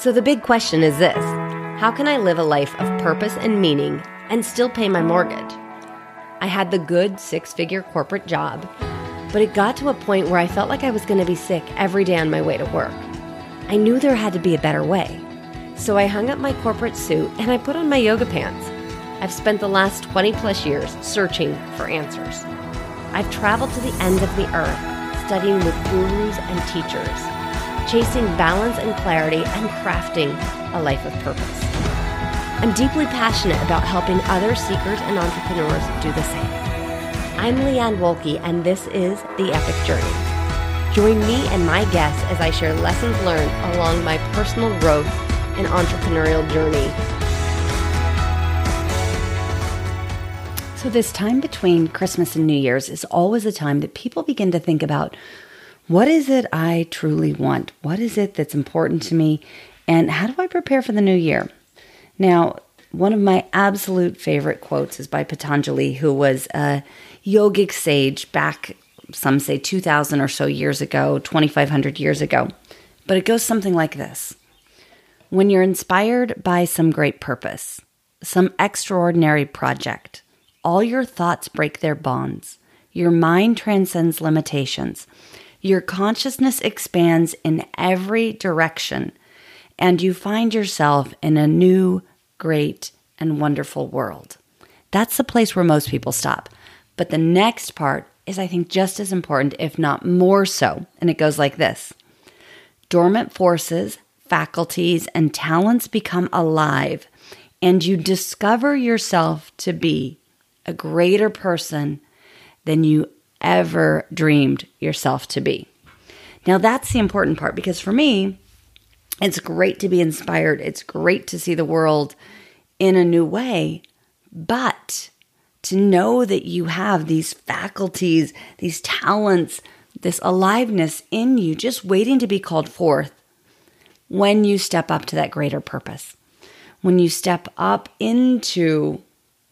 So the big question is this: how can I live a life of purpose and meaning and still pay my mortgage? I had the good 6-figure corporate job, but it got to a point where I felt like I was going to be sick every day on my way to work. I knew there had to be a better way. So I hung up my corporate suit and I put on my yoga pants. I've spent the last 20 plus years searching for answers. I've traveled to the end of the earth, studying with gurus and teachers, chasing balance and clarity and crafting a life of purpose. I'm deeply passionate about helping other seekers and entrepreneurs do the same. I'm Leanne Wolke, and this is The Epic Journey. Join me and my guests as I share lessons learned along my personal growth and entrepreneurial journey. So this time between Christmas and New Year's is always a time that people begin to think about, what is it I truly want? What is it that's important to me? And how do I prepare for the new year? Now, one of my absolute favorite quotes is by Patanjali, who was a yogic sage back, some say 2,000 or so years ago, 2,500 years ago. But it goes something like this: when you're inspired by some great purpose, some extraordinary project, all your thoughts break their bonds. Your mind transcends limitations. Your consciousness expands in every direction, and you find yourself in a new, great, and wonderful world. That's the place where most people stop. But the next part is, I think, just as important, if not more so. And it goes like this: dormant forces, faculties, and talents become alive, and you discover yourself to be a greater person than you ever dreamed yourself to be. Now, that's the important part, because for me, it's great to be inspired. It's great to see the world in a new way, but to know that you have these faculties, these talents, this aliveness in you, just waiting to be called forth when you step up to that greater purpose, when you step up into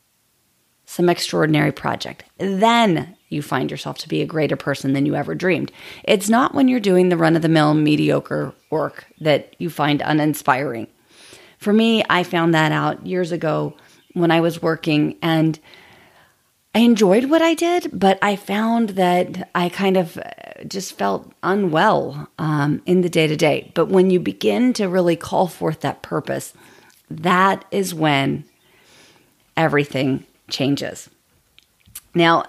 some extraordinary project, then you find yourself to be a greater person than you ever dreamed. It's not when you're doing the run-of-the-mill mediocre work that you find uninspiring. For me, I found that out years ago when I was working, and I enjoyed what I did, but I found that I kind of just felt unwell in the day-to-day. But when you begin to really call forth that purpose, that is when everything changes. Now,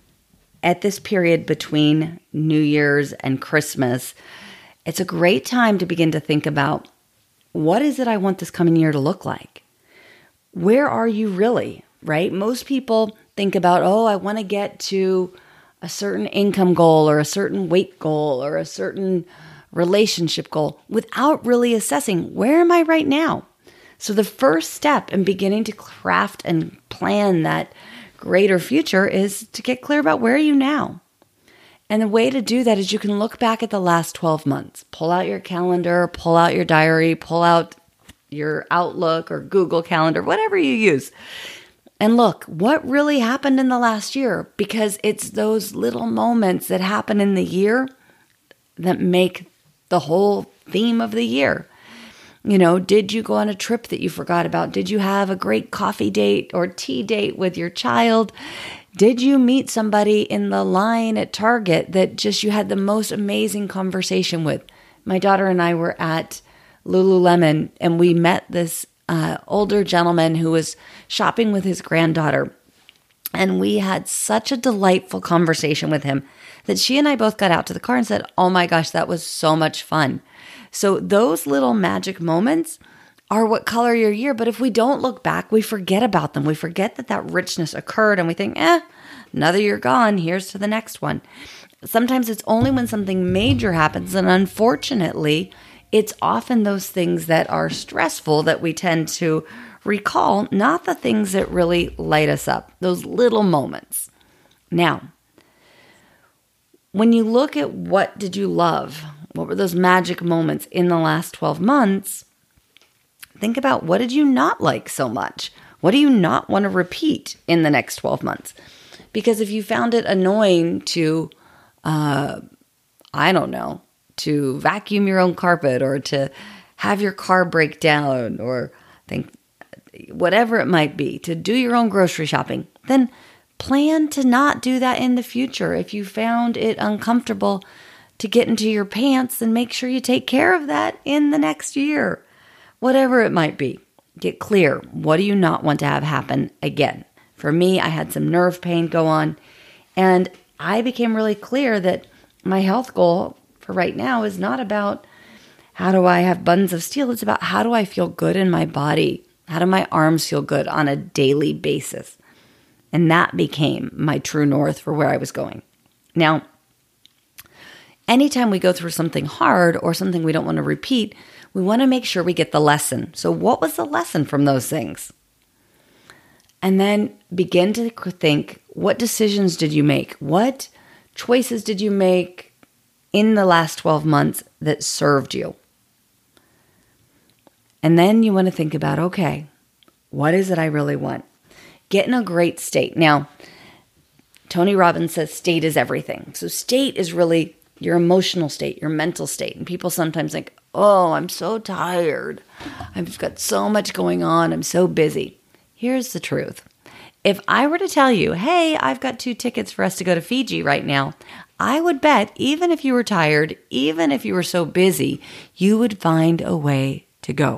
at this period between New Year's and Christmas, it's a great time to begin to think about, what is it I want this coming year to look like? Where are you really, right? Most people think about, I want to get to a certain income goal or a certain weight goal or a certain relationship goal without really assessing, where am I right now? So the first step in beginning to craft and plan that greater future is to get clear about, where are you now? And the way to do that is you can look back at the last 12 months. Pull out your calendar, pull out your diary, pull out your Outlook or Google Calendar, whatever you use. And look, what really happened in the last year? Because it's those little moments that happen in the year that make the whole theme of the year. You know, did you go on a trip that you forgot about? Did you have a great coffee date or tea date with your child? Did you meet somebody in the line at Target that just you had the most amazing conversation with? My daughter and I were at Lululemon, and we met this older gentleman who was shopping with his granddaughter. And we had such a delightful conversation with him that she and I both got out to the car and said, oh my gosh, that was so much fun. So those little magic moments are what color your year. But if we don't look back, we forget about them. We forget that richness occurred, and we think, another year gone, here's to the next one. Sometimes it's only when something major happens, and unfortunately, it's often those things that are stressful that we tend to recall, not the things that really light us up, those little moments. Now, when you look at what did you love, what were those magic moments in the last 12 months, think about, what did you not like so much? What do you not want to repeat in the next 12 months? Because if you found it annoying to, to vacuum your own carpet or to have your car break down, or think whatever it might be, to do your own grocery shopping, then plan to not do that in the future. If you found it uncomfortable to get into your pants, then make sure you take care of that in the next year. Whatever it might be, get clear. What do you not want to have happen again? For me, I had some nerve pain go on, and I became really clear that my health goal for right now is not about how do I have buttons of steel. It's about how do I feel good in my body? How do my arms feel good on a daily basis? And that became my true north for where I was going. Now, anytime we go through something hard or something we don't want to repeat, we want to make sure we get the lesson. So what was the lesson from those things? And then begin to think, what decisions did you make? What choices did you make in the last 12 months that served you? And then you want to think about, okay, what is it I really want? Get in a great state. Now, Tony Robbins says state is everything. So state is really your emotional state, your mental state. And people sometimes think, oh, I'm so tired. I've got so much going on. I'm so busy. Here's the truth. If I were to tell you, hey, I've got 2 tickets for us to go to Fiji right now, I would bet even if you were tired, even if you were so busy, you would find a way to go.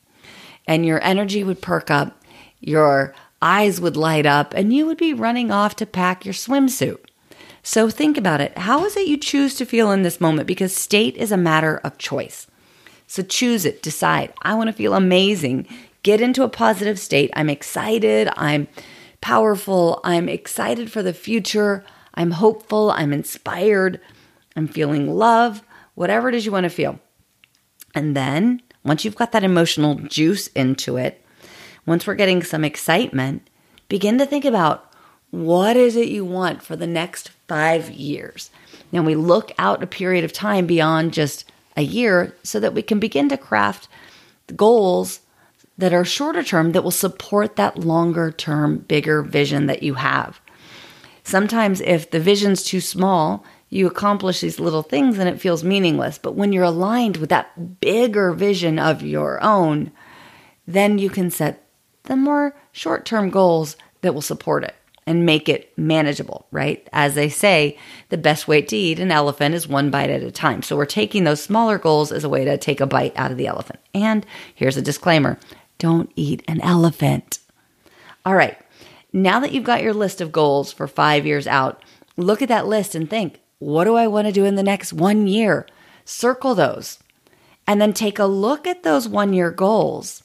And your energy would perk up, your eyes would light up, and you would be running off to pack your swimsuit. So think about it. How is it you choose to feel in this moment? Because state is a matter of choice. So choose it. Decide. I want to feel amazing. Get into a positive state. I'm excited. I'm powerful. I'm excited for the future. I'm hopeful. I'm inspired. I'm feeling love. Whatever it is you want to feel. And then once you've got that emotional juice into it, once we're getting some excitement, begin to think about what is it you want for the next 5 years. Now we look out a period of time beyond just a year so that we can begin to craft goals that are shorter term that will support that longer term, bigger vision that you have. Sometimes if the vision's too small, you accomplish these little things and it feels meaningless. But when you're aligned with that bigger vision of your own, then you can set the more short-term goals that will support it and make it manageable, right? As they say, the best way to eat an elephant is 1 bite at a time. So we're taking those smaller goals as a way to take a bite out of the elephant. And here's a disclaimer, don't eat an elephant. All right, now that you've got your list of goals for 5 years out, look at that list and think, what do I want to do in the next 1 year? Circle those. And then take a look at those 1-year goals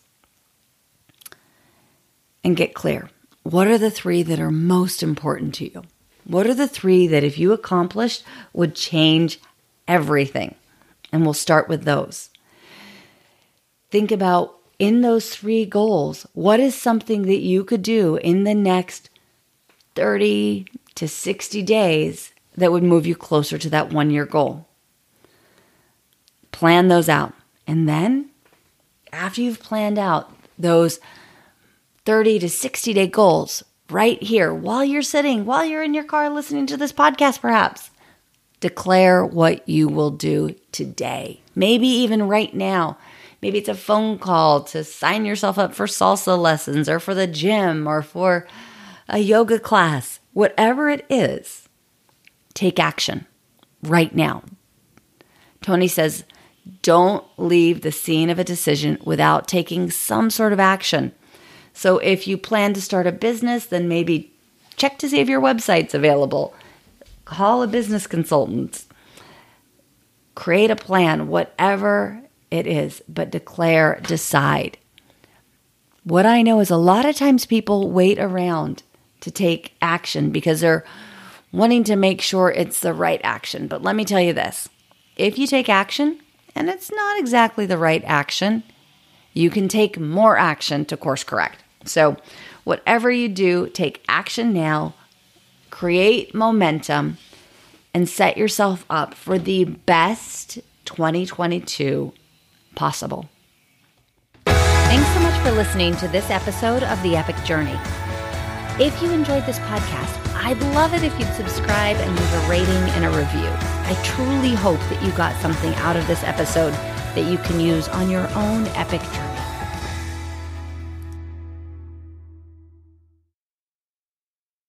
and get clear. What are the 3 that are most important to you? What are the 3 that if you accomplished would change everything? And we'll start with those. Think about in those 3 goals, what is something that you could do in the next 30 to 60 days that would move you closer to that 1-year goal? Plan those out. And then after you've planned out those 30 to 60 day goals right here, while you're in your car listening to this podcast perhaps, declare what you will do today. Maybe even right now. Maybe it's a phone call to sign yourself up for salsa lessons or for the gym or for a yoga class. Whatever it is, take action right now. Tony says, don't leave the scene of a decision without taking some sort of action. So if you plan to start a business, then maybe check to see if your website's available. Call a business consultant. Create a plan, whatever it is, but decide. What I know is a lot of times people wait around to take action because they're wanting to make sure it's the right action. But let me tell you this, if you take action and it's not exactly the right action, you can take more action to course correct. So whatever you do, take action now, create momentum, and set yourself up for the best 2022 possible. Thanks so much for listening to this episode of The Epic Journey. If you enjoyed this podcast, I'd love it if you'd subscribe and leave a rating and a review. I truly hope that you got something out of this episode that you can use on your own epic journey.